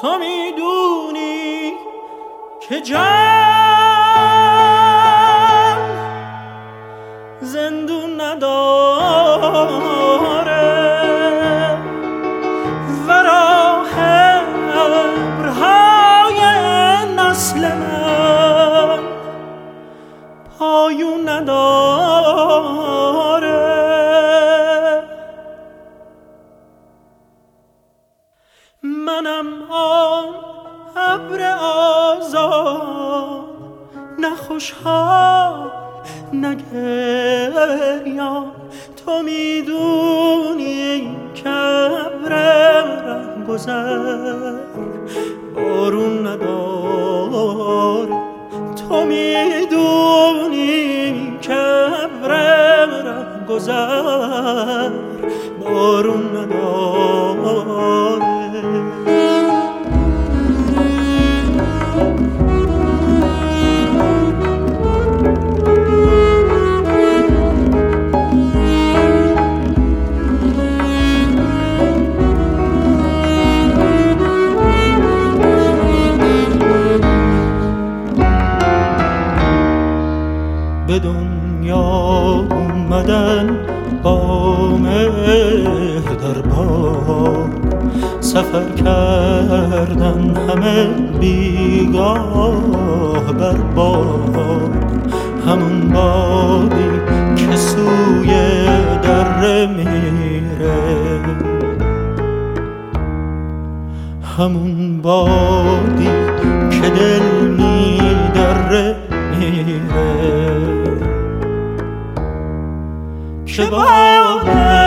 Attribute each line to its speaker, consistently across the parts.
Speaker 1: تو میدونی که جان زندون نداره و راه ابرهای نسل من پایون نداره. منم آن ابر آزاد، نه خوشحال نه گریان. تو میدونی که ابر رهگذر بارون نداره. تو میدونی که ابر رهگذر بارون نداره. به دنیا اومدن با مهر در باد، سفر کردن همه بیگاه بر باد. همون بادی که سوی دره میره، همون بادی که دل میدره میره، که باد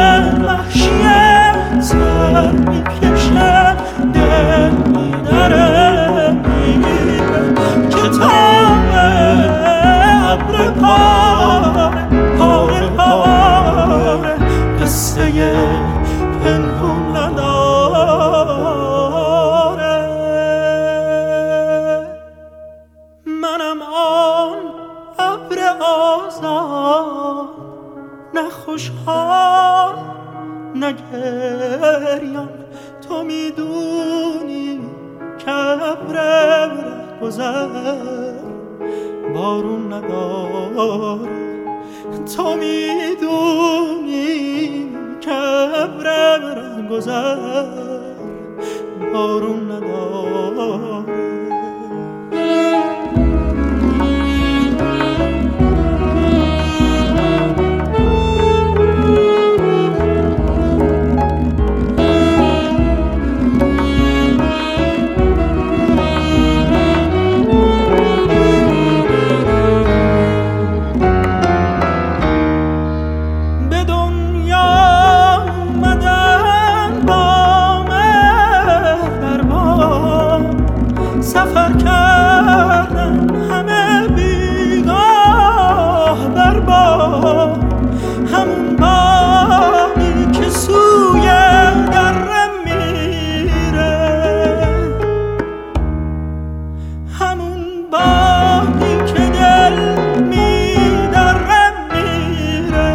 Speaker 1: وحشیه سر میکشه دل میدره میره، که تاب ابر پاره پاره پاره قصه پنهون نداره. منم آن ابر آزاد، نه خوشحال نه گریان. تو میدونی که ابر رهگذر بارون نداره. تو میدونی که ابر رهگذر بارون نداره. سفر کردن همه بیگاه بر باد، همون بادی که سوی دره میره، همون بادی که دل میدره میره،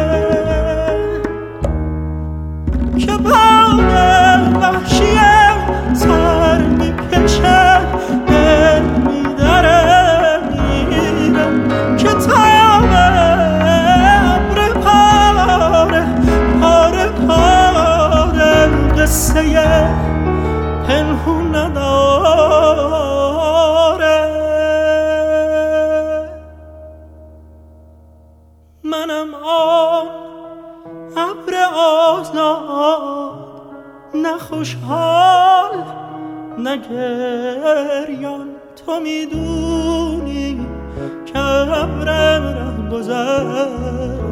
Speaker 1: که باد وحشیه سر میکشه دل میدره میره، که تاب ابر پاره پاره پاره قصه پنهون نداره. منم آن ابر آزاد، نه خوشحال نه گریان. تو میدونی که ابر رهگذر